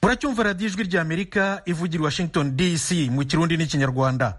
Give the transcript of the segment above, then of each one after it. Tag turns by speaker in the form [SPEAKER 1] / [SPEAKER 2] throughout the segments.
[SPEAKER 1] muracyumva radiyo ijwi ry'Amerika ivugira Washington DC mu Kirundi n'Ikinyarwanda.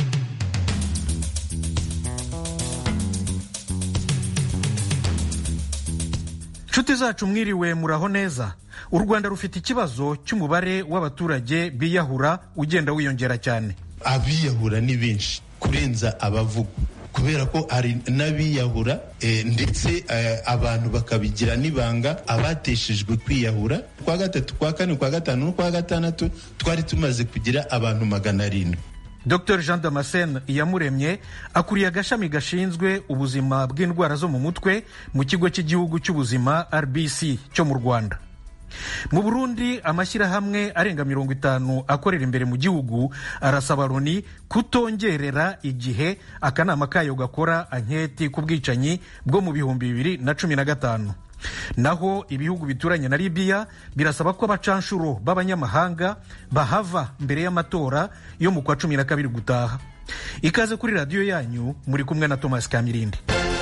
[SPEAKER 1] Nshuti zacu mwiriwe muraho neza. U Rwanda rufite ikibazo cy'umubare w'abaturage biyahura ugenda wiyongera cyane.
[SPEAKER 2] Abiyahura ni benshi kurenza abavuga, kubera ko hari n'abiyahura ndetse abantu bakabigira n'ibanga. Abateshejwe kwiyahura kwa gatatu, kwa kane, kwa gatanu no kwa gatandatu twari tumaze kugira abantu 700.
[SPEAKER 1] Dr Jean Damascene Iyamuremye akuriye agashami gashinzwe ubuzima bw'indwara zo mu mutwe mu kigo cy'igihugu cy'ubuzima RBC cyo mu Rwanda. Mu Burundi amashyirahamwe arenga 50 akorera imbere mu gihugu arasaba Loni kutongerera igihe akanama kayo gakora anketi ku bwicanyi bwo mu 2015. Naho ibihugu bituranye na Libya birasaba ko abacanshuro b'abanyamahanga bahava mbere y'amatora yo mu kwa 12 gutaha. Ikaze kuri radio yanyu, muri kumwe na Thomas Kamirindi.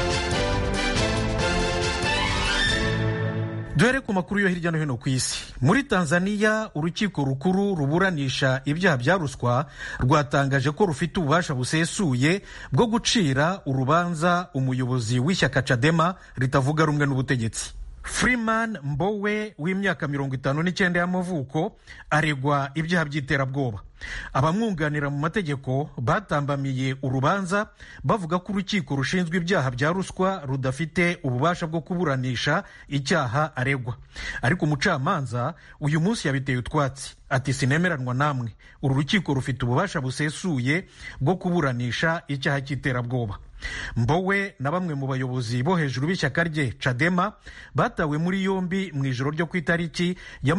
[SPEAKER 1] Duhere ku makuru yo hirya no hino ku isi. Muri Tanzania urukiko rukuru ruburanisha ibyaha bya ruswa rwatangaje ko rufite ububasha busesuye bwo gucira urubanza umuyobozi w'ishyaka Chadema ritavuga rumwe n'ubutegetsi. Freeman Mbowe w'imyaka 59 y'amavuko aregwa ibyaha by'iterabwoba. Abamwunganira mu mategeko batambamiye urubanza bavuga ko urukiko rushinzwe ibyaha bya ruswa rudafite ububasha bwo kuburanisha icyaha aregwa. Ariko umucamanza uyu munsi yabiteye utwatsi, ati sinemeranwa namwe, uru rukiko rufite ububasha busesuye bwo kuburanisha icyaha cy'iterabwoba. Mbowe na bamwe mu bayobozi bo hejuru b'ishyaka rye Chadema batawe muri yombi mu ijoro ryo ku itariki ya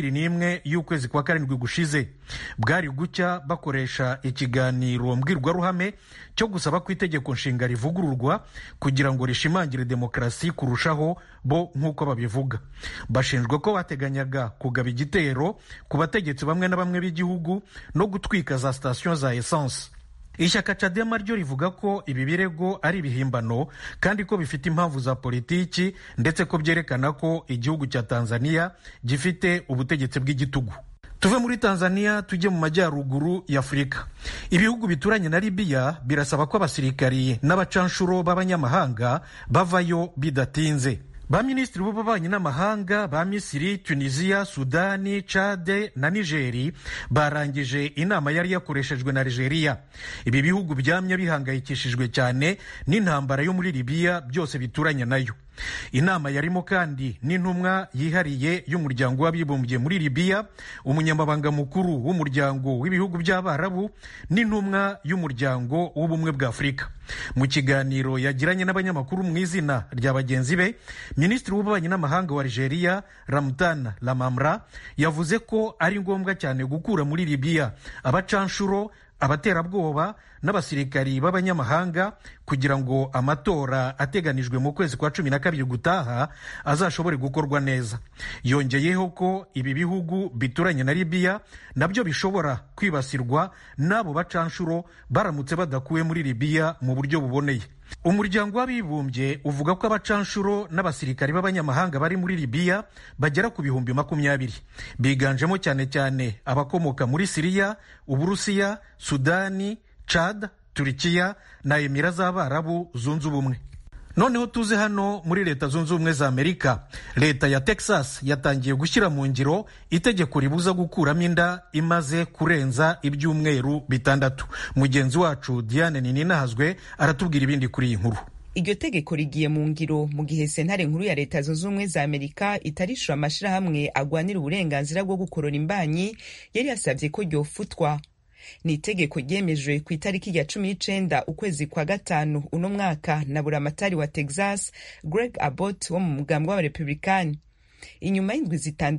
[SPEAKER 1] 21 y'ukwezi kwa 7 gushize. Bwari gucya bakoresha ikiganiro mbwirwaruhame cyo gusaba ko itegeko nshinga rivugururwa kugira ngo rishimangire demokarasi kurushaho, bo nk'uko babivuga. Bashinjwa ko bateganyaga kugaba igitero ku bategetsi bamwe na bamwe b'igihugu no gutwika za station za essence. Ishyaka Chadema ryo rivuga ko ibi birego ari ibihimbano kandi ko bifite impamvu za politiki, ndetse ko byerekana ko igihugu cya Tanzania gifite ubutegetsi bw'igitugu. Tuve muri Tanzania tujye mu majyaruguru ya Afurika. Ibihugu bituranye na Libya birasaba ko abasirikari n'abacanshuro b'abanyamahanga bavayo bidatinze. Ba minisitiri b'ububanyi n'amahanga ba Misiri, Tunisia, Sudani, Chad na Nigeri barangije inama yari yakoreshejwe na Algeria. Ibi bihugu byamye bihangayikishijwe cyane n'intambara yo muri Libya, byose bituranye nayo. Inama yarimo kandi n'intumwa yihariye y'umuryango w'abibumbye muri Libya, umunyamabanga mukuru w'umuryango w'ibihugu by'Abarabu n'intumwa y'umuryango w'ubumwe bwa Afurika. Mu kiganiro yagiranye n'abanyamakuru mu izina rya bagenzi be, minisitiri w'ububanyi n'amahanga wa Algeria Ramtan Lamamra yavuze ko ari ngombwa cyane gukura muri Libya abacanshuro, abaterabwoba n'abasirikari b'abanyamahanga kugira ngo amatora ateganijwe mu kwezi kwa 12 gutaha azashobore gukorwa neza. Yongeyeho ko ibi bihugu bituranye na Libya nabyo bishobora kwibasirwa n'abo bacanshuro baramutse badakuwe muri Libya mu buryo buboneye. Umuryango w'abibumbye uvuga ko abacanshuro n'abasirikari b'abanyamahanga bari muri Libya bagera ku 20,000, biganjemo cyane cyane abakomoka muri Syria, Uburusiya, Sudani, Chad, Turkiya na Emira z'Abarabu zunze ubumwe. Noneho tuze hano muri Leta Zunze Ubumwe za Amerika. Leta ya Texas yatangiye gushyira mu ngiro itegeko ribuza gukuramo inda imaze kurenza ibyumweru 6. Mugenzi wacu Diane Nininahazwe aratubwira ibindi kuri iyi nkuru.
[SPEAKER 3] Iryo tegeko rigiye mu ngiro mu gihe sentare nkuru ya Leta Zunze Ubumwe za Amerika itarishura amashirahamwe agwanira uburenganzira bwo gukorora imbanyi yari yasabye ko ryofutwa. Ni itegeko ryemejwe ku itariki ya 19 ukwezi kwa 5 uno mwaka na buramatari wa Texas Greg Abbott wo mu mugambwe w'abarepublikani. Inyuma y'indwi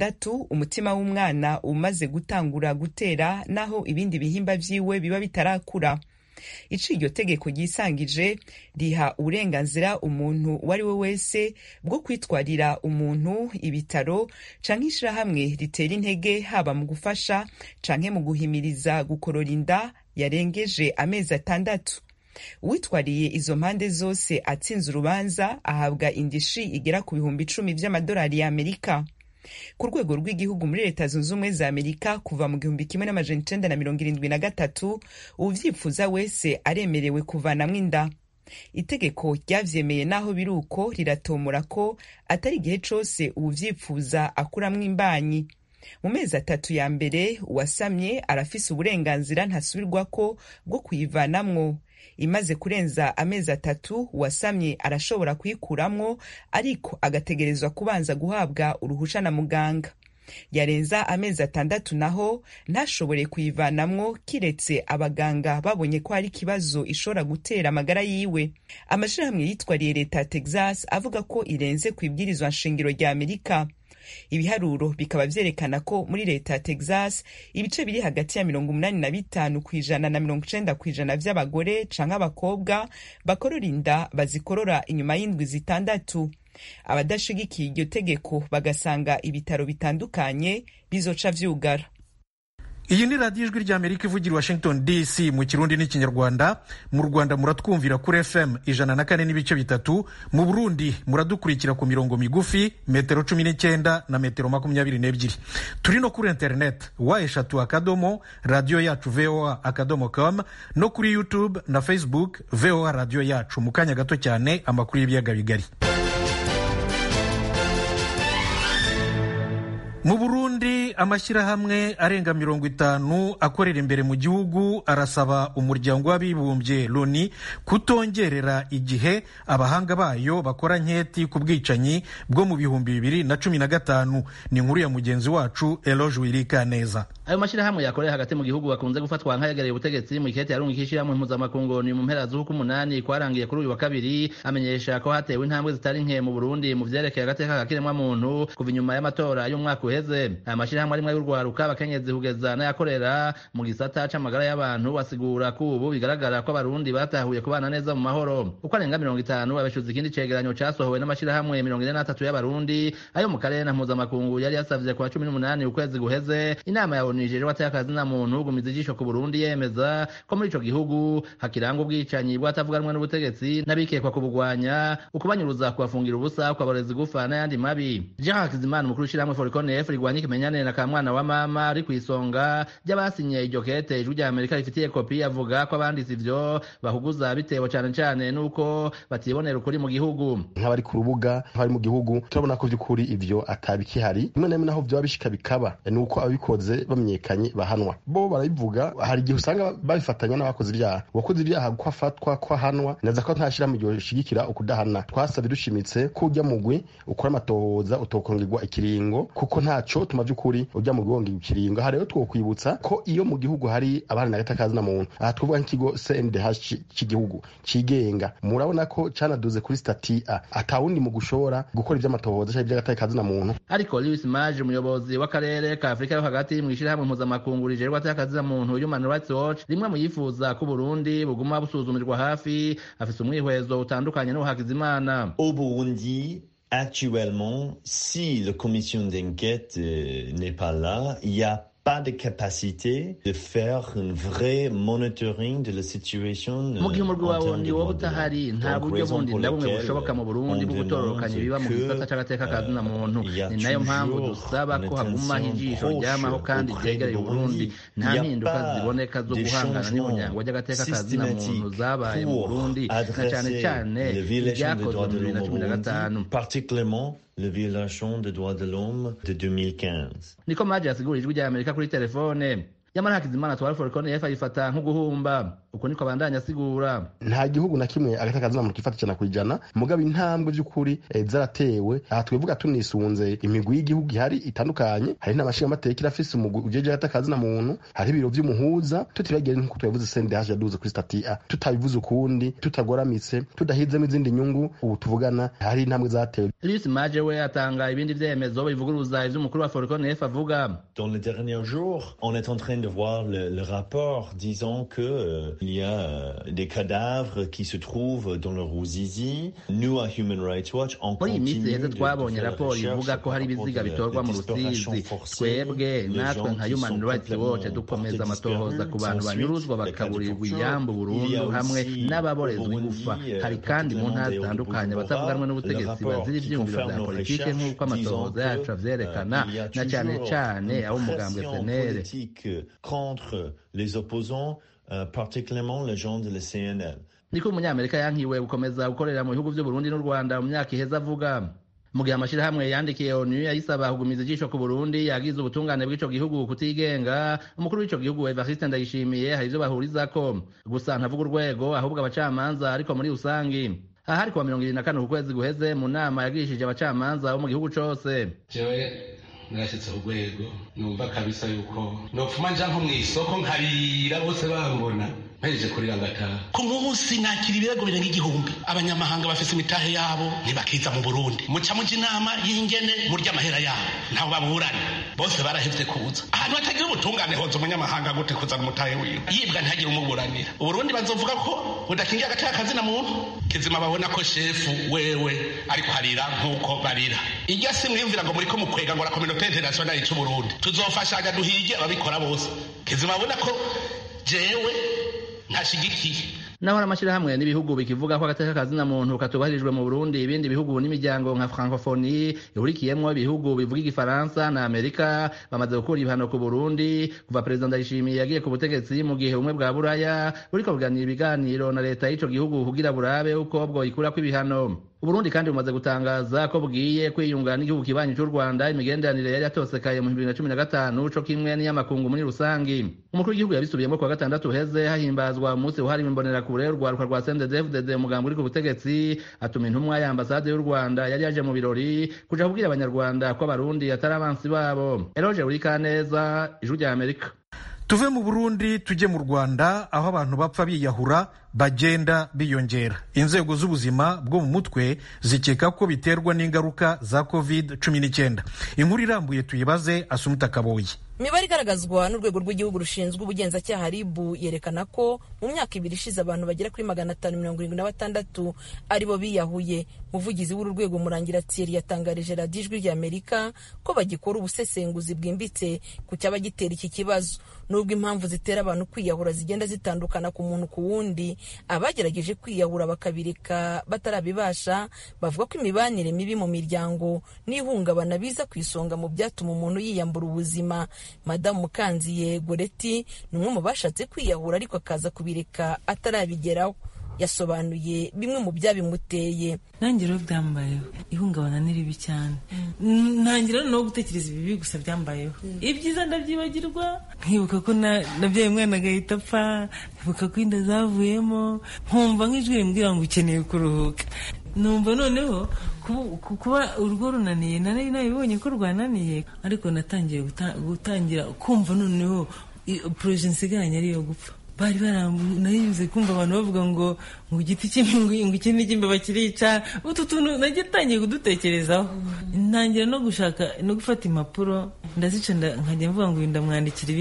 [SPEAKER 3] 6 umutima w'umwana umaze gutangura gutera naho ibindi bihimba vyiwe biba bitarakura. Ico iryo tegeko ryisangije riha uburenganzira umuntu wari we wese bwo kwitwarira umuntu, ibitaro canke ishirahamwe ritera intege haba mu gufasha canke mu guhimiriza gukorora inda yarengeje amezi 6. Uwitwariye izo mpande zose atsinze urubanza ahabwa indishi igera ku $10,000 y'Amerika. ku rwego rw'igihugu muri leta zunze ubumwe za amerika kuva mu 1973 uwuvyifuza wese aremerewe kuvanamwo inda. Itegeko ryavyemeye naho biruko riratomora ko atari igihe cose uwuvyifuza akuramwo imbanyi. Mu mezi 3 ya mbere uwasamye arafise uburenganzira ntasubirwako bwo kuyivanamwo. Imaze kurenza amezi 3 uwasamye arashobora kuyikuramwo, ariko agategerezwa kubanza guhabwa uruhusha na muganga. Yarenza amezi 6 naho ntashobore kuyivanamwo kiretse abaganga babonye ko hari ikibazo ishobora gutera amagara yiwe. Amashirahamwe yitwariye leta ya Texas avuga ko irenze kwibwirizwa nshingiro rya Amerika. Ibiharuro bikaba vyerekana ko muri leta ya Texas ibice biri hagati ya 85% na 90% vy'abagore canke abakobwa bakorora inda bazikorora inyuma y'indwi zitandatu. Abadashigikiye iryo tegeko bagasanga ibitaro bitandukanye bizoca vyugara.
[SPEAKER 1] Iyi ni radiyo ijwi ry'Amerika ivugira Washington DC mu Kirundi n'Ikinyarwanda. Mu Rwanda muratwumvira kuri FM 104.3, mu Burundi muradukurikira ku mirongo migufi metero 19 na metero 22. Turi no kuri internet eshatu radio yacu voa.com no kuri YouTube na Facebook VOA radio yacu. Mu kanya gato cyane amakuru y'ibiyaga bigari. Mu Burundi amashyirahamwe arenga 50 akorera imbere mu gihugu arasaba umuryango w'abibumbye Loni kutongerera igihe abahanga bayo bakora nketi ku bwicanyi bwo mu 2015. Ni inkuru ya mugenzi wacu Eloge Wirikaneza.
[SPEAKER 4] Ayo mashyirahamwe yakorera hagati mu gihugu bakunze gufatwa nk'ayagereye ubutegetsi mu ikete yarungikishira mu mpuzamakungu ni mu mpera z'uku 8 kwarangiye kuri uyu wa kabiri, amenyesha ko hatewe intambwe zitari nke mu Burundi mu vyerekeye agateka kakiremwa muntu kuva inyuma y'amatora y'umwaka uheze. Aya mashyirahamwe arimwe y'urwaruka abakenyezi kugeza n'ayakorera mu gisata c'amagara y'abantu basigura ko ubu bigaragara ko abarundi batahuye kubana neza mu mahoro. Uko arenga 50 abeshuza ikindi cegeranyo casohowe n'amashyirahamwe 43 y'abarundi ayo mu karere na mpuzamakungu yari yasavye kwa 18 ukwezi guheze. Inama ya Nigeria watakazi na muntu gumiza ijisho ku Burundi yemeza ko muri ico gihugu hakiranga ubwicanyi bwatavuganwe n'ubutegetsi n'abikekwa kubugwanya, ukubanyuruza kubafungira ubusa, kwabarezi gufa n'ayandi mabi. Jean Hakizimana umukuru w'ishyirahamwe Forconef rigwanya ikimenyane na kamwana wa mama ari kwisonga ry'abasinye iryo kete ijwi rya Amerika rifitiye kopi, avuga ko abanditsi ivyo bahuguza bitewe cane cane nuko batibonera ukuri mu gihugu.
[SPEAKER 5] Nk'abari ku rubuga nk'abari mu gihugu turabona ko vy'ukuri ivyo atabikihari, rimwe na rimwe naho vyo bishika bikaba nuko ababikoze bamenyekanye bahanwa. Bo barabivuga, hari igihe usanga babifatanya n'abakoze ibyaha. Wakoze ibyaha ko afatwa ko ahanwa, naza ko ntashira mu gihe shigikira ukudahana. Twasabye dushimitse ko ujya mugwi ukora amatohoza utokongirwa ikiringo, kuko ntaco tuma vy'ukuri ujya mu gonga ikiringo. Hari rero twokwibutsa ko iyo mu gihugu hari abana n'agatakazi na muntu, aha tuvuga nk'ikigo CNDH cy'igihugu cigenga, murabona ko canaduze kuri stati A, atawundi mu gushora gukora ivy'amatohoza cyangwa ivy'agatakazi na muntu.
[SPEAKER 4] Ariko Louis Mage umuyobozi w'akarere ka Afrika yo hagati mu ishirahamwe mpuzamakungu rijerwa agatakazi na muntu Human Rights Watch, rimwe mu yifuza ko Burundi buguma busuzumirwa hafi, afise umwihwezo utandukanye no Hakizimana.
[SPEAKER 6] Au Burundi actuellement, si la commission d'enquête n'est pas là, il y a pas de capacité de faire un vrai monitoring de la situation.
[SPEAKER 4] Mu gihe umurwi wawe ndi wowe utahari, nta buryo bundi na bumwe bushoboka mu Burundi bwo gutororokanya ibiba mu gisata c'agateka kazi na muntu. Ni nayo mpamvu dusaba ko haguma ijisho ryamaho kandi ryegereye Burundi. Nta mpinduka ziboneka zo guhangana n'ibunyango ry'agateka kazi na muntu zabaye mu Burundi, na cane cane ibyakozwe mu 2015.
[SPEAKER 6] Particulièrement la violation des droits de l'homme de 2015.
[SPEAKER 4] Niko Mage yasigura ijwi rya Amerika kuri telefone. Yamara Hakizimana twari Forconef ayifata nk'uguhumba. Uko niko bandanya asigura.
[SPEAKER 5] Nta gihugu na kimwe agatakazi na muntu kifata cyane kwijana, mugabo intambwe by'ukuri zaratewe. Aha twivuga tunisunze imigwi y'igihugu ihari itandukanye, hari n'amashinga amateka irafise umugwi ujeje agatakazi na muntu, hari ibiro vy'umuhuza, tutibagere nk'uko twavuze CNDH yaduze kuri stati A, tutabivuze ukundi, tutagoramitse, tudahizemo izindi nyungu. Ubu tuvugana hari intambwe zatewe.
[SPEAKER 4] Louis Mage we atanga ibindi vyemezo bivuguruza ivy'umukuru wa Forconef avuga.
[SPEAKER 6] Dans les derniers jours, on est en train de voir le rapport disant que il y a des cadavres qui se trouvent dans le Ruzizi. Nous à Human Rights Watch on continue de
[SPEAKER 4] twabonye raporo ivuga ko hari ibiziga bitorwa mu Rusizi. Twebwe natwe nka Human Rights Watch dukomeza amatohoza ku bantu banyuruzwa bakaburirwa iyambu burundu hamwe n'ababorezwa igufa. Hari kandi mu ntara zitandukanye batavuganwe n'ubutegetsi bazira ivyumviro vya politike nk'uko amatohoza yacu avyerekana, na cyane cyane abo umugambwe CNL
[SPEAKER 6] contre les opposants, particulièrement les gens de la CNL.
[SPEAKER 4] Niko umunyamerika yankiwe gukomeza gukorera mu bihugu by'u Burundi n'u Rwanda mu myaka iheze avuga. Mu gihe amashirahamwe yandikiye ONU ayisaba kugumiza ijisho ku Burundi yagize ubutungane bw'ico gihugu kutigenga, umukuru w'ico gihugu Evariste Ndayishimiye hari ivyo bahurizako, gusa ntavuga urwego ahubwo abacamanza ariko muri rusangi. Aha ari kuwa 24 ukwezi guheze mu nama yagirishije abacamanza bo mu gihugu cose.
[SPEAKER 7] Narashitse urwego numva kabisa yuko nopfuma nja nko mw'isoko nkarira bose bambona mpejeje kurira ngataha. Ku munsi nakira ibirego birenga igihumbi. Abanyamahanga bafise imitahe yabo ntibakiza mu Burundi, muca muja inama y'ingene murya amahera yabo ntaho baburana, bose barahevye kuza. Ahantu hatagira ubutungane hoza umunyamahanga gute kuzana umutahe wiwe yibwa ntihagire umuburanira. Uburundi bazovuga ko budakingiye agateka kazina muntu kizima, babona ko shefu wewe ariko harira nk'uko barira. Irya si mwiyumvira ngo muriko mukwega ngo la communauté internationale y'u Burundi tuzofashanya duhige ababikora bose, kizima babona ko jewe ntashigikiye.
[SPEAKER 4] Naho amashirahamwe n'ibihugu bikivuga ko agateka kazina muntu katubahirijwe mu Burundi, ibindi bihugu n'imiryango nka Francophonie ihurikiyemwo ibihugu bivuga igifaransa na Amerika bamaze gukura ibihano ku Burundi kuva Perezida Ndayishimiye yagiye ku butegetsi, mu gihe ubumwe bwa Buraya buriko buganira ibiganiro na leta y'ico gihugu kugira burabe uko bwo ikurako ibihano. Uburundi kandi bumaze gutangaza ko bugiye kwiyunga n'igihugu kibanyi cy'u Rwanda, imigenderanire yari yatosekaye mu 2015 co kimwe n'iyamakungu muri rusangi. Umukuru w'igihugu yabisubiyemo ku wa gatandatu heze hahimbazwa umunsi wahariwe imbonerakure urwaruka rwa CNDD-FDD umugambi uri ku butegetsi, atuma intumwa ya ambasade y'u Rwanda yari yaje mu birori kuja kubwira abanyarwanda ko abarundi atari abansi babo. Eloge Burikaneza, Ijwi rya Amerika.
[SPEAKER 1] Tuve mu Burundi tujye mu Rwanda, aho abantu bapfa biyahura bagenda biyongera. Inzego z'ubuzima bwo mu mutwe zikeka ko biterwa n'ingaruka za COVID-19. Inkuru irambuye tuyibaze Asumta Kaboyi.
[SPEAKER 8] Imibare igaragazwa n'urwego rw'igihugu rushinzwe ubugenzacyaha RIB yerekana ko mu myaka 2 ishize abantu bagera kuri 576 aribo biyahuye. Umuvugizi w'uru rwego Murangira Thierry yatangarije Radio Ijwi rya Amerika ko bagikora ubusesenguzi bwimbitse ku cyaba gitera iki kibazo. Nubwo impamvu zitera abantu kwiyahura zigenda zitandukana ku muntu ku wundi, abagerageje kwiyahura bakabireka batarabibasha bavuga ko imibanire mibi mu miryango n'ihungabana biza kwisonga mu byatuma umuntu yiyambura ubuzima. Madamu Mukanziye Goreti ni umwe mu bashatse kwiyahura ariko akaza kubireka atarabigeraho. Yasobanuye bimwe mu byabimuteye.
[SPEAKER 9] Ntangira byambayeho ihungabana n'iribi cyane, ntangira no gutekereza ibibi gusa byambayeho, ibyiza ndabyibagirwa, nkibuka ko nabyaye umwana agahita apfa, nkibuka ko inda zavuyemo, nkumva nk'ijwi rimbwira ngo ukeneye kuruhuka. Numva noneho kuba urugo runaniye, nari nabibonye ko rwananiye, ariko natangiye gutangira kumva noneho projet nsigaranye ariyo gupfa. Bari baranayize kumva abantu bavuga ngo igiti cy'imbingo iki n'ikimbeba kirica, utu tuntu nagitangiye kudutekerezaho. Ntangira no gushaka no gufata impapuro ndazica nkajya mvuga ngo ndamwandikira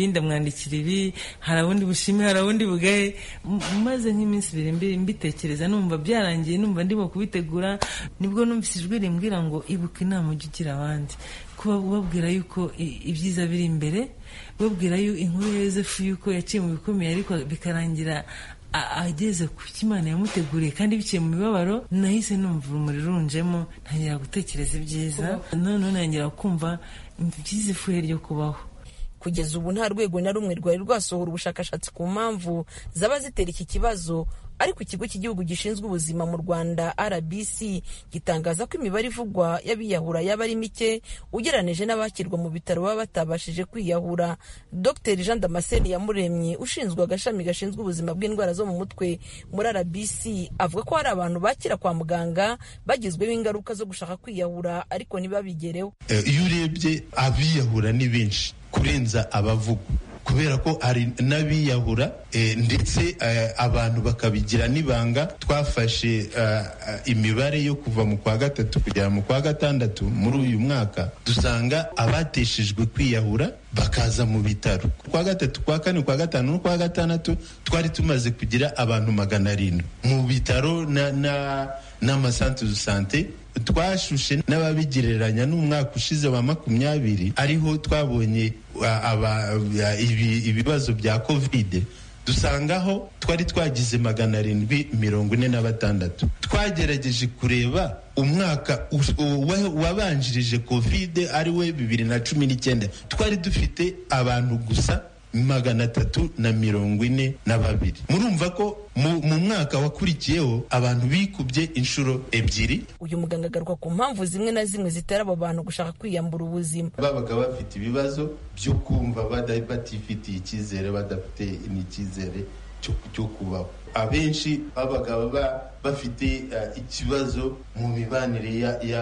[SPEAKER 9] ibi, hari abundi bushime, hari abundi bugaye. Maze nk'iminsi 2 mbitekereza, numva byarangiye, numva ndimo kubitegura, nibwo numvise ijwi rimbwira ngo ibuka inama ujya ugira abandi, kuba ubabwira yuko ibyiza biri imbere, babwira inkuru ya Yozefu yuko yaciye mu bikomeye ariko bikarangira ageze ku Imana yamuteguriye kandi biciye mu mibabaro. Nahise numva urumuri runjemo, ntangira gutekereza ibyiza, none nangira kumva ibyiza ifuhe ryo kubaho.
[SPEAKER 8] Kugeza ubu nta rwego na rumwe rwari rwasohora ubushakashatsi ku mpamvu zaba zitera iki kibazo, ariko ikigo cy'igihugu gishinzwe ubuzima mu Rwanda RBC gitangaza ko imibare ivugwa y'abiyahura yaba ari mike ugereranije n'abakirwa mu bitaro baba batabashije kwiyahura. Dr Jean Damascene Yamuremye ushinzwe agashami gashinzwe ubuzima bw'indwara zo mu mutwe muri RBC avuga ko hari abantu bakira kwa muganga bagizweho ingaruka zo gushaka kwiyahura ariko ntibabigereho.
[SPEAKER 2] Iyo urebye abiyahura ni benshi kurenza abavuga, kubera ko hari n'abiyahura ndetse abantu bakabigira n'ibanga. Twafashe imibare yo kuva mu kwa 3 kugera mu kwa 6 muri uyu mwaka, dusanga abateshejwe kwiyahura bakaza mu bitaro. Kwa gatatu, kwa kane, kwa gatanu no kwa gatandatu twari tumaze kugira abantu 700 mu bitaro n'amasantere de sante. Twashushe n'ababigereranya n'umwaka ushize wa 20 ariho twabonye ibibazo bya covid, dusangaho twari twagize 746. Twagerageje kureba umwaka wabanjirije covid ari we 2019, twari dufite abantu gusa 342. Murumva ko mu mwaka wakurikiyeho abantu bikubye inshuro 2.
[SPEAKER 8] Uyu muganga agaruka ku mpamvu zimwe na zimwe zitera abo bantu gushaka kwiyambura ubuzima.
[SPEAKER 2] Babaga bafite ibibazo byo kumva batifitiye icyizere, badafite n'icyizere cyo kubaho. Abenshi babaga bafite ikibazo mu mibanire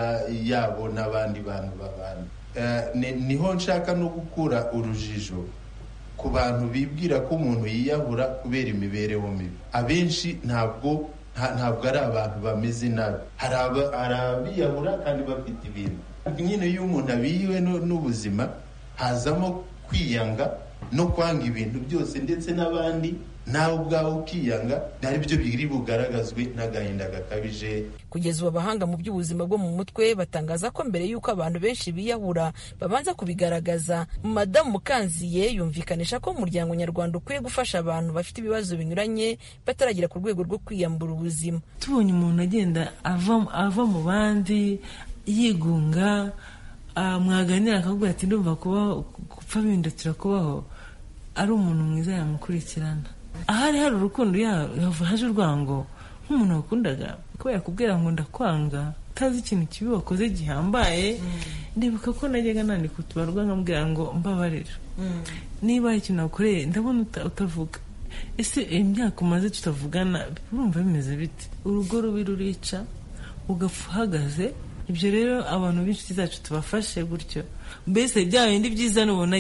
[SPEAKER 2] yabo n'abandi bantu babana. Niho nshaka no gukura urujijo ku bantu bibwira ko umuntu yiyahura kubera imibereho mibi. Abenshi ntabwo ari abantu bameze nabi. Hari abiyahura kandi bafite ibintu. Nyine iyo umuntu abiyiwe n'ubuzima hazamo kwiyanga no kwanga ibintu byose, ndetse n'abandi nawe ubwawe ukiyanga, ari byo biri bugaragazwe n'agahinda gakabije.
[SPEAKER 8] Kugeza ubu abahanga mu by'ubuzima bwo mu mutwe batangaza ko mbere y'uko abantu benshi biyahura babanza kubigaragaza. Madamu Mukanziye yumvikanisha ko umuryango nyarwanda ukwiye gufasha abantu bafite ibibazo binyuranye bataragera ku rwego rwo kwiyambura ubuzima.
[SPEAKER 9] Tubonye umuntu agenda ava mu bandi yigunga, mwaganira akavuga ati ndumva gupfa bindutira kubaho, ari umuntu mwiza yamukurikirana. Ahari hari urukundo haje urwango, nk'umuntu wakundaga ko yakubwira ngo ndakwanga, utazi ikintu kibi wakoze gihambaye. Ndibuka ko najyaga nandika utubarwa nkamubwira ngo mbabarira, niba hari ikintu wakoreye ndabona utavuga. Ese imyaka umaze tutavugana urumva bimeze bite? Urugo rubi rurica ugapfa uhagaze. Ibyo rero abantu b'inshuti zacu tubafashe gutyo. Mbese bya bindi byiza nubibona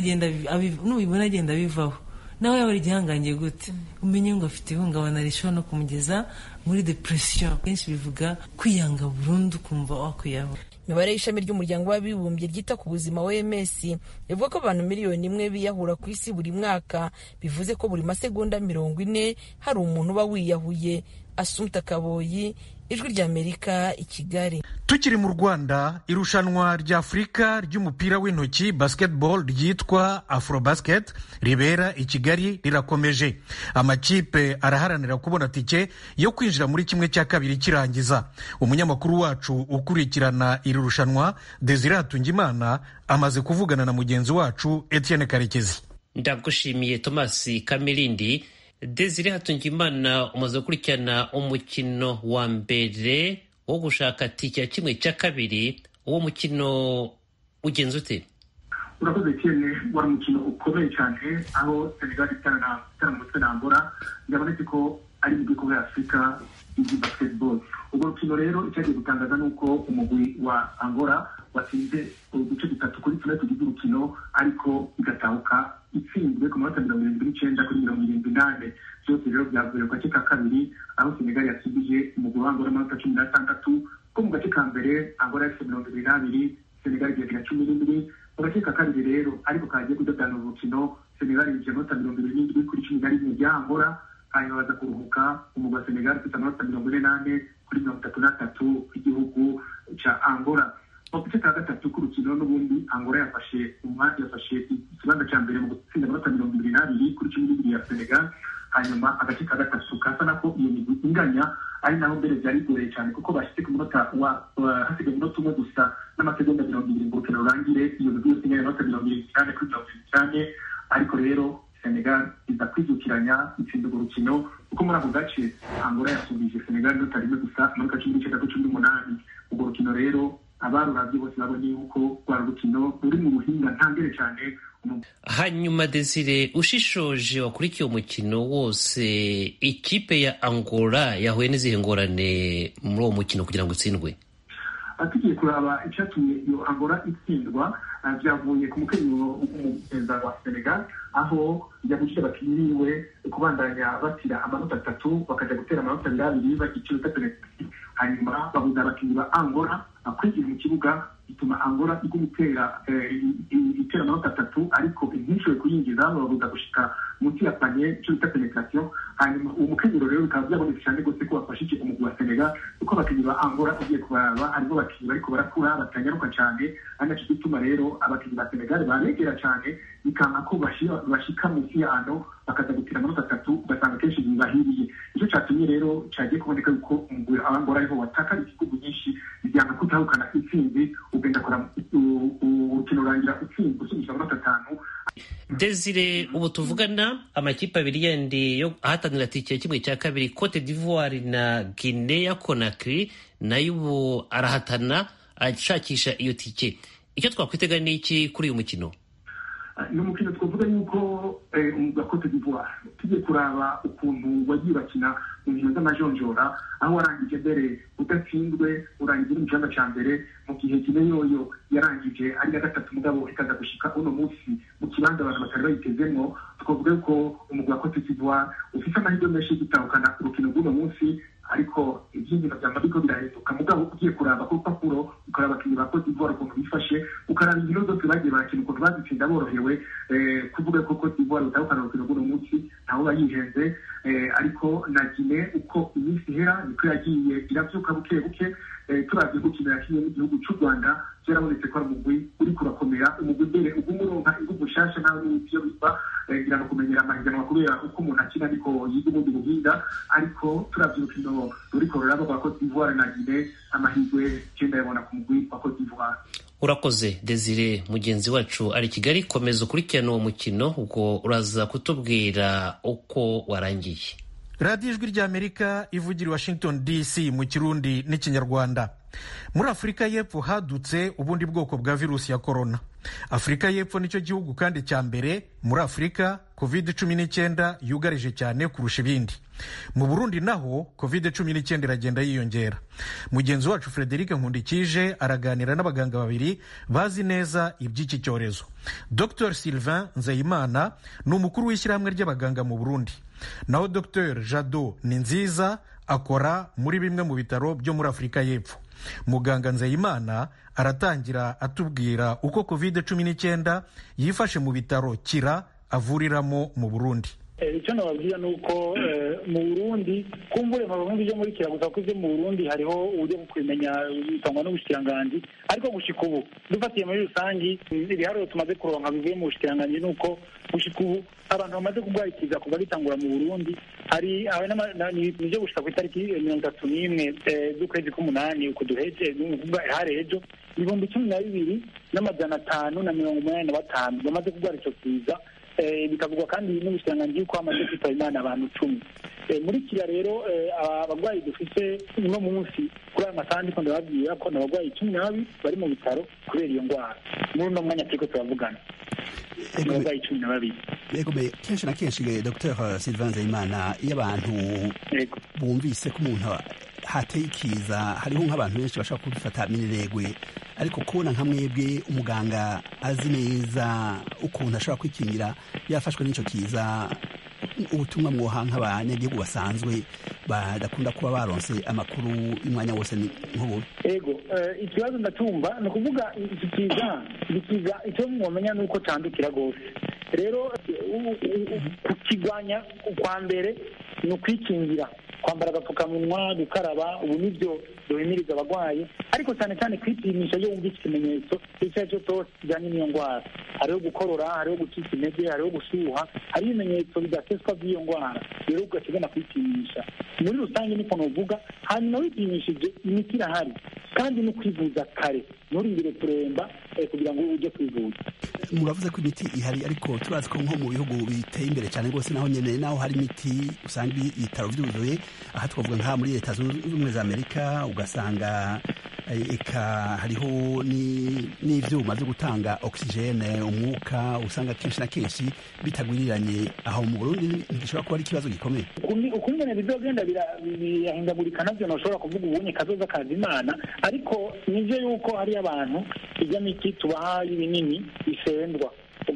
[SPEAKER 9] agenda bivaho, nawe yaba ari igihangange gute, umenye ngo afite ihungabana rishobora no kumugeza muri depression. Kenshi bivuga kwiyanga burundu, kumva wakwiyahura.
[SPEAKER 8] Imibare y'ishami ry'umuryango w'abibumbye ryita ku buzima OMS ivuga ko abantu 1 miliyoni biyahura ku isi buri mwaka, bivuze ko buri masegonda 40 hari umuntu uba wiyahuye. Assumpta Kaboyi, Ijwi ry'Amerika, i Kigali.
[SPEAKER 1] Tukiri mu Rwanda, irushanwa rya Afurika ry'umupira w'intoki basketball ryitwa Afrobasket ribera i Kigali rirakomeje. Amakipe araharanira kubona tike yo kwinjira muri 1/2 kirangiza. Umunyamakuru wacu ukurikirana iri rushanwa Desire Hatungimana amaze kuvugana na mugenzi wacu Etienne Karekezi.
[SPEAKER 10] Ndagushimiye Thomas Kamirindi. Desire Hatungimana, umaze gukurikirana umukino wa mbere wo gushaka tike ya 1/2. Uwo mukino ugenze ute?
[SPEAKER 11] Urakoze cyane, wari umukino ukomeye cyane aho Senegal itana mutwe na Angola. Ndabonetse ko ari mu gikombe cya Afurika y'I basketball. Ubwo rukino rero icyagiye gutangaza nuko umugwi wa Angola watsinze uduce 3 kuri 3 tugize urukino, ariko igatahuka itsinzwe ku manota 79-78. Byose rero byavuye ku gace ka kabiri aho Senegal yasubije umugwi wa Angola amanota 16, ko mu gace ka mbere Angola yafite 22, Senegal igira 17. Mu gace ka kabiri rero ariko kagiye kudadana urukino, Senegal igira amanota 27 kuri 11 bya Angola, hanyuma baza kuruhuka umugwi wa Senegal ufite amanota 48 kuri 33 igihugu cya Angola. Mu gace ka gatatu k'urukino n'ubundi Angola yafashe ikibanza cya mbere mu gutsinda amanota 22 kuri 12 ya Senegal. Hanyuma agace ka gatatu kasa nako iyo migwi inganya, ari naho mbere byari bigoye cyane kuko bashyize ku munota hasigaye umunota umwe gusa n'amasegonda 20 ngo urukino rurangire. Iyo migwi yose inganya amanota 28 kuri 28, ariko rero Senegal iza kwijukiranya itsinda urwo rukino kuko muri ako gace Angola yasubije Senegal inota rimwe gusa amanota 19-18. Urwo rukino rero abaruravye bose babonye yuko rwa rukino ruri mu buhinga ntangere cyane.
[SPEAKER 10] Hanyuma Desire, ushishoje wakurikiye umukino wose, ikipe ya Angola yahuye n'izihe ngorane muri uwo mukino kugira ngo itsindwe?
[SPEAKER 11] Tugiye kuraba icyatumye iyo Angola itsindwa, byavuye ku mukenyero w'umugenza wa Senegal, aho yabujije abakinnyi biwe kubandanya batira amanota 3 bakajya gutera amanota 2 bakiciro penalty. Hanyuma babuza abakinnyi ba Angola kwinjira mu kibuga ituma Angola igumutera itera amanota 3 ariko ntishoboye kuyinjiza babuza gushika munsi ya panier cyo bita penetration. Hanyuma umukenyero rero bikaba byabonetse cyane gose ko bafashije umugwi wa Senegal kuko abakinyi ba Angola ugiye kubaraba harimo abakinyi bariko barakura batanyaruka cyane, ari naco gituma rero abakinyi ba Senegal baregera cyane bikanga ko bashika munsi ya ano bakaza gutira amanota 3 basanga kenshi bibahiriye. Icyo cyatumye rero cyagiye kuboneka yuko umugwi Angola ariho watakara igihugu nyinshi bijyana kutahukana intsinzi ugenda kora urukino rurangira utsinzi usubije amanota 5.
[SPEAKER 10] Desire, ubu tuvugana amakipe abiri yandi yo ahatanira tike kimwe cya kabiri, Cote d'Ivoire na Guinea Conakry, nayo ubu arahatana ashakisha iyo tike. Icyo twakwitega ni iki kuri uyu mukino?
[SPEAKER 11] Ni umukino twavuga yuko umugwa Cote d'Ivoire tugiye kuraba ukuntu wagiye bakina mu nkino z'amajonjora, aho warangije mbere udatsinzwe urangira mu cyanda cya mbere, mu gihe kine yoyo yarangije ari ya gatatu mugabo ikaza gushika uno munsi mu kibanza abantu batari bayitezemo. Twavuga yuko umugwa Cote d'Ivoire ufite amahirwe menshi gutahukana urukino rw'uno munsi, ariko iby'ingino byamba biko birahinduka mugabo ugiye kuraba ku rupapuro ukaraba abakinnyi ba Cote d'Ivoire ukuntu bifashe, ukaraba inkino zose bagiye bakina ukuntu bazitsinda borohewe, kuvuga ko Cote d'Ivoire utahukana urukino rw'uno munsi ntaho bayihenze. Ariko na Guinea uko iminsi ihera niko yagiye irabyuka buke buke. Turavye gukina yakinye n'igihugu cy'u Rwanda byarabonetse ko ari umugwi uri kurakomera, umugwi mbere ugumuronka ingufu nshasha nawe n'ibyo biba ngira no kumenyera amahiganwa kubera uko umuntu akina ariko yiga ubundi buhinga. Ariko turavye urukino ruriko ruraba rwa Cote d'Ivoire na Guinea, amahirwe genda yabona ku mugwi wa Cote d'Ivoire.
[SPEAKER 10] Urakoze Desire, mugenzi wacu ari Kigali. Komeza ukurikirana uwo mukino ubwo uraza kutubwira uko warangiye.
[SPEAKER 1] radiyo ijwi ry'Amerika ivugira Washington DC mu Kirundi n'Ikinyarwanda. Muri Afurika y'Epfo hadutse ubundi bwoko bwa virusi ya korona. Afurika y'Epfo nicyo gihugu kandi cya mbere muri Afurika COVID-19 yugarije cyane kurusha ibindi. Mu Burundi naho COVID-19 iragenda yiyongera. Mugenzi wacu Frederic Nkundikije araganira n'abaganga babiri bazi neza iby'iki cyorezo. Dr Sylvain Nzeyimana ni umukuru w'ishyirahamwe ry'abaganga mu Burundi, naho Dr Jado Ninziza akora muri bimwe mu bitaro byo muri Afurika y'Epfo. Muganga Nzeyimana aratangira atubwira uko COVID-19 yifashe mu bitaro Kira avuriramo mu Burundi.
[SPEAKER 12] Icyo nababwira ni uko mu Burundi kumbure mu byo muri Kira gusa ko mu Burundi hariho uburyo bwo kumenya bitangwa n'ubushikiranganji, ariko gushika ubu dufatiye muri rusangi ibiharuro tumaze kuronka bivuye mu bushikiranganji nuko gushika ubu abantu bamaze kugwarikiza kuva bitangura mu Burundi hari nibyo gushika ku itariki 31 z'ukwezi k'umunani uko duheje n'uvuga harejo 12,585 bamaze kugwara icyo kiza. Bikavugwa kandi n'ubushikiranganji yuko hamaze kwitaba Imana abantu 10. Muri Kira rero abagwayi dufite uno munsi kuri aya masaha ndiko ndababwira ko n'abagwayi 12 bari mu bitaro kubera iyo ndwara. Muri uno mwanya turiko turavugana abagwayi 12.
[SPEAKER 13] Yego be kenshi na kenshi Dr Sylvain Nzeyimana, iyo abantu bumvise ko umuntu hateye ikiza hariho nk'abantu benshi bashaka kubifata mineregwe, ariko kubona nka mwebwe umuganga azi neza ukuntu ashobora kwikingira yafashwe n'icyo kiza, ubutumwa mwoha nk'abanyagihugu basanzwe badakunda kuba baronse amakuru y'umwanya wose nk'ubu?
[SPEAKER 12] Ego ikibazo ndatumva ni ukuvuga iki kiza icyo mwomenya ni uko candukira rwose. Rero kukigwanya kwa mbere ni ukwikingira, kwambara agapfukamunwa, gukaraba, ubu nibyo duhimiriza abagwayi, ariko cyane cyane kwipimisha iyo wumva ikimenyetso icyo ari cyo cyose kijyanye n'iyo ndwara. Hariho gukorora, hariho gucika intege, hariho gushuha, hariho ibimenyetso bidaseswa by'iyo ndwara, rero ugakigana kwipimisha. Muri rusange niko novuga, hanyuma wipimishije imiti irahari kandi no kwivuza kare, nturindire kuremba kugira ngo ujye kwivuza.
[SPEAKER 13] Muravuze ko imiti ihari, ariko turazi ko nko mu bihugu biteye imbere cyane rwose naho nyene naho hari imiti usanga ibitaro byuzuye. Aha twavuga nka muri Leta Zunze Ubumwe za Amerika ugasanga eka hariho n'ivyuma byo gutanga oxygene, umwuka usanga kenshi na kenshi bitagwiriranye. Aho mu Burundi ntishobora kuba ari ikibazo gikomeye.
[SPEAKER 12] Ukungene bizogenda birahindagurika navyo nashobora kuvuga ubunye kazoza kaza Imana, ariko nivyo yuko hari abantu ijya miti tubaha y'ibinini bisendwa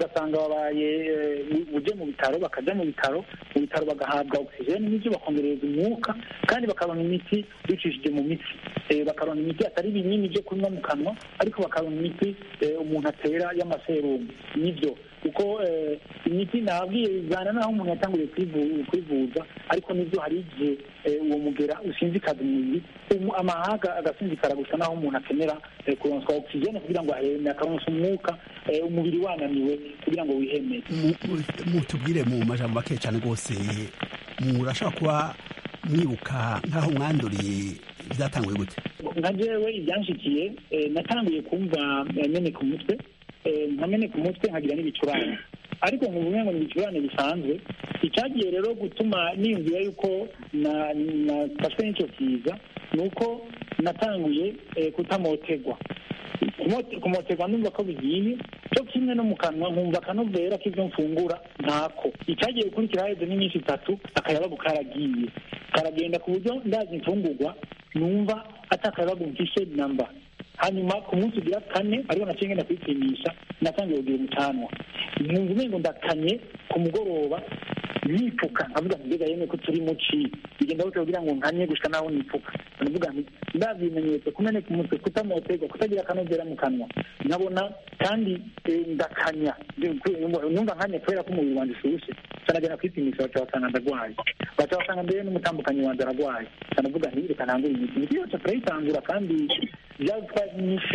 [SPEAKER 12] ugasanga babaye uje mu bitaro bakajya mu bitaro bagahabwa ogisijeni n'ibyo bakongereza umwuka kandi bakaronka imiti bicishije mu mitsi bakaronka imiti atari ibinini byo kunywa mu kanwa ariko bakaronka imiti umuntu atera y'amaserumu nibyo kuko imiti nabwiye bivana n'aho umuntu yatanguriye kwivuza ariko nibyo hari igihe uwo mugera usinzikaza umubiri amahaga agasinzikara gusa n'aho umuntu akenera kuronswa ogisijeni kugira ngo aheme akaronsa umwuka umubiri wananiwe kugira ngo wiheme.
[SPEAKER 13] Mutubwire mu majambo make cyane rwose murashobora kuba mwibuka nk'aho mwanduriye byatanguye gute?
[SPEAKER 12] nka jewe ibyanshikiye natanguye kumva meneka umutwe nkameneka umutwe nkagira n'ibicurane ariko nkumva ngo n'ibicurane bisanzwe icyagiye rero gutuma niyumvira yuko nafashwe n'icyo kiza ni uko natanguye kutamotegwa kumotegwa numva ko bigiye cyo kimwe no mu kanwa nkumva akanovera k'ibyo mfungura ntako icyagiye gukurikira haheze n'iminsi 3 akayabagu karagiye karagenda ku buryo ndazi imfungurwa numva atakayabagu mfishe namba hanyuma ku munsi ugira 4 ariho naciye ngenda kwipimisha natangiye kugira umucanwa numva umengo ndakanye ku mugoroba nipfuka nkavuga mbega yemwe ko turi muci bigenda gute kugira ngo nkanye gushika naho nipfuka ndavuga nti ndabimenyetse kumeneka umutwe kutamotegwa kutagira akanovera mu kanwa nkabona kandi ndakanya numva nkanye kubera ko umubiri wanjye ushushe sanagenda kwipimisha bakabasanga ndarwaye bakabasanga mbere n'umutambukanyi wanjye ararwaye sanavuga nti reka ntangure imiti yose turayitangura kandi byatwaye iminsi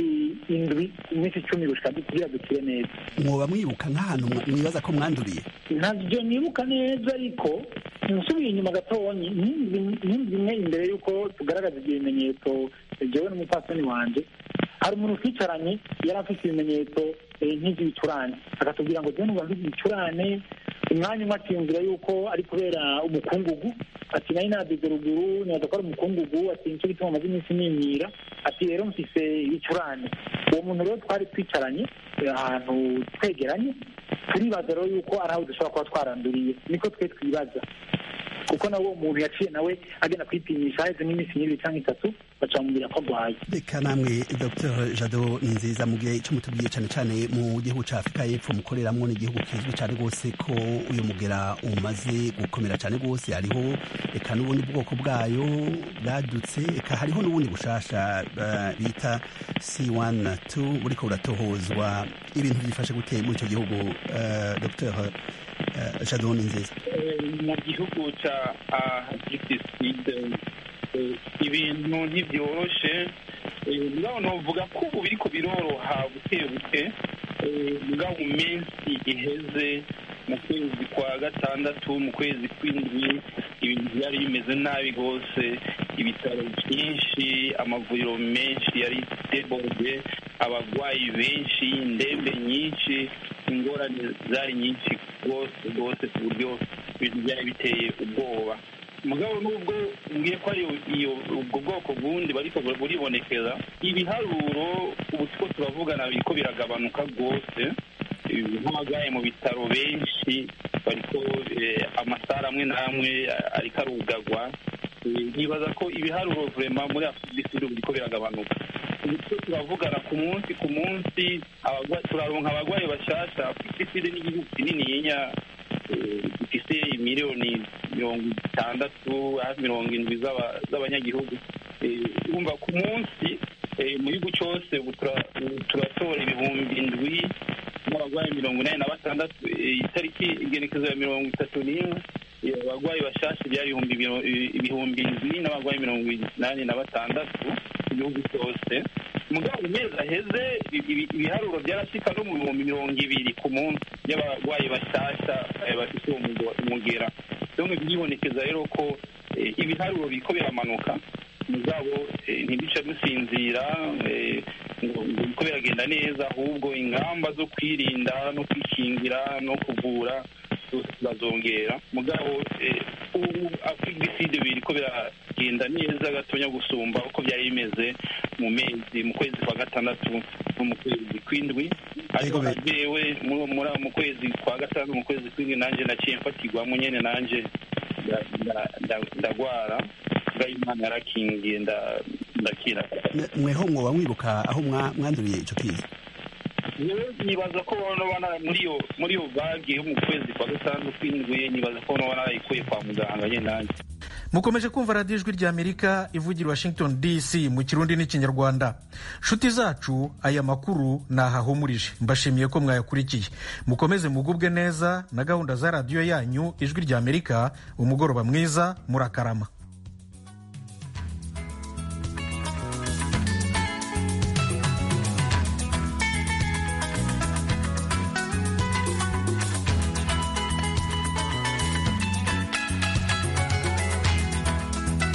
[SPEAKER 12] 10 gushika kugira dukire neza.
[SPEAKER 13] Mwoba mwibuka nk'ahantu mwibaza ko mwanduriye?
[SPEAKER 12] Ntabyo nibuka neza ariko nsubiye inyuma gatonyi nimwe imbere yuko tugaragaza ibimenyetso jewe n'umupasoni wanje hari umuntu twicaranye yari afite ibimenyetso nk'iby'ibicurane akatubwira ngo jewe nubanze ibicurane umwanya umwe akiyumvira yuko ari kubera umukungugu ati nari nadize ruguru nibaza ko ari umukungugu ati nicyo gituma amaze iminsi nimira ati rero mfise ibicurane uwo muntu rero twari twicaranye ahantu twegeranye turibaza rero yuko ari aho dushobora kuba twaranduriye niko twe twibaza kuko nawe umuntu yaciye nawe agenda kwipimisha haheze nk'iminsi 2 cyangwa 3 bacamubwira ko arwaye.
[SPEAKER 13] Reka namwe Dr Jado Ninziza mu gihe cyo mutubwiye cyane cyane mu gihugu cya Afurika y'Epfo mukoreramo n'igihugu kizwi cyane rwose ko uyu mugera umaze gukomera cyane rwose hariho eka n'ubundi bwoko bwayo bwadutse eka hariho n'ubundi bushasha bita C1-2 buriko buratohozwa ibintu byifashe gute muri icyo gihugu Dr Jado Ninziza?
[SPEAKER 14] Mu gihugu cya ibintu ntibyoroshe mugabo novuga ko ubu biriko biroroha buke buke mugabo mu minsi iheze mu kwezi kwa 6 mu kwezi kw'indwi ibintu byari bimeze nabi rwose ibitaro byinshi amavuriro menshi yari deborde abagwayi benshi indembe nyinshi ingorane zari nyinshi rwose ku buryo ibintu byari biteye ubwoba mugabo nubwo ngiye ko ari ubwo bwoko bundi bariko buribonekeza ibiharuro ubu two turavugana biriko biragabanuka rwose nk'abagwaye mu bitaro benshi bariko amasara amwe n'amwe ariko arugagwa nibaza ko ibiharuro vrema muri Afurika biriko biragabanuka ubu turavugana ku munsi turaronka abagwayi bashasha Afurika n'igihugu kininiya gifise miliyoni 60 hafi 70 z'abanyagihugu umva ku munsi mu gihugu cyose turatora ibihumbi 7 n'abagwayi 86 itariki igenekezo ya 31 abagwayi bashasha byari ibihumbi 7 n'abagwayi 86 igihugu cyose mugabo umezi aheze ibiharuro byarashika no mu bihumbi 200 ku munsi y'abagwayi bashasha bafite umugera donc byibonekeza rero ko ibiharuro biko biramanuka mugabo ntibica dusinzira ngo biko biragenda neza ahubwo ingamba zo kwirinda no kwikingira no kuvura bazongera mugabo ubu Afurika biriko biragenda neza gatonya gusumba uko byari bimeze mu kwezi kwa 6 no mu kwezi kw'indwi ariko jewe mu kwezi kwa 5 mu kwezi kw'indwi nanje naciye mfatirwa mu nyene nanje ndagwara Imana yarakingiye ndakira.
[SPEAKER 13] Mweho mwoba mwibuka aho mwanduriye ico kiza?
[SPEAKER 14] nibaza ko muri iyo bage yo mu kwezi kwa gatanu kw'indwi nibaza ko narayikuye kwa muganga nyine nanjye.
[SPEAKER 1] Mukomeje kumva radiyo ijwi ry'Amerika ivugira Washington DC mu Kirundi n'Ikinyarwanda. Nshuti zacu, aya makuru nahahumurije. Mbashimiye ko mwayakurikiye. Mukomeze mugubwe neza na gahunda za radiyo yanyu ijwi ry'Amerika. Umugoroba mwiza, murakarama.